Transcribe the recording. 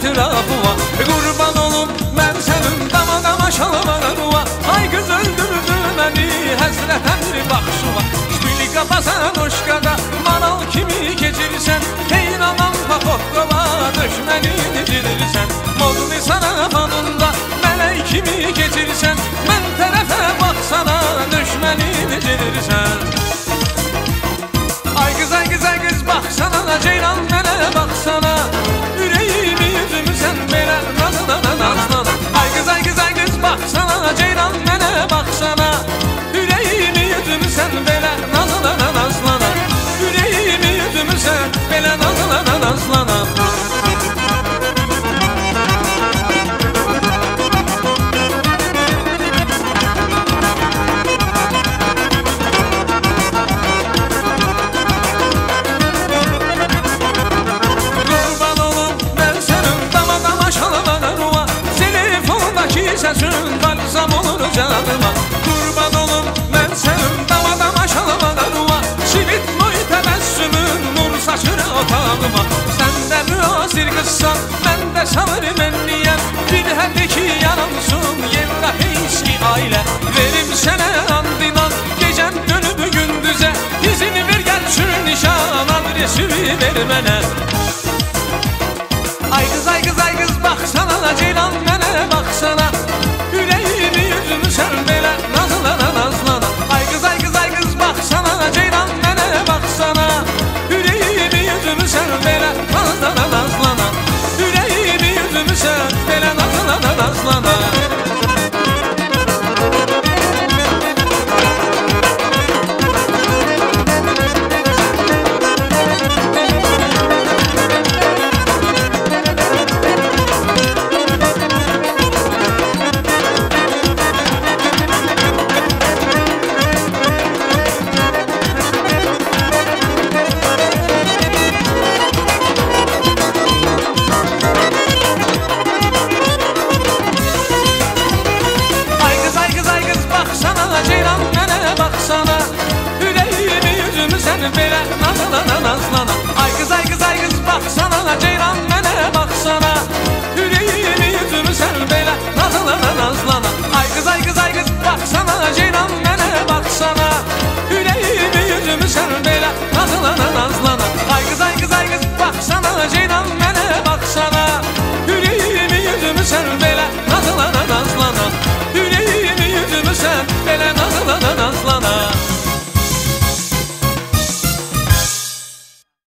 etrafıma. Kurban olum ben senin dama dama şalvarıma. Ay kız öldürdü beni həsrətən bir baxışıma. Şpili qapasan oşqada maral kimi keçirsən. Heyranam paxoqqova düşmənini dirirsən. Modli sarafanında mələk kimi keçirsən. Mən tərəfə baxsana düşmənini dirirsən. Ay qız baxsana ceylan mənə baxsana. Ürəyimi yüzümü sən belə nazlana nazlana. Ay qız baxsana ceylan mənə baxsana. Ürəyimi yüzümü sən belə nazlana nazlana. Ürəyimi yüzümü sən belə nazlana nazlana. Səsin balsam olur canıma. Qurban olum mən sənin dama dama şalvarıma. Sivit boy təbəssümün nur saçır otağıma. Sən də müasir qızsan, mən də sabır mənliyəm. Bir hədi ki yaransın yerdə heysi ailə. Verim sənə andinan gecəm dönüb gündüzə. İzini ver gəlsin nişan adresi ver mənə. Ay qız baxsana ceylan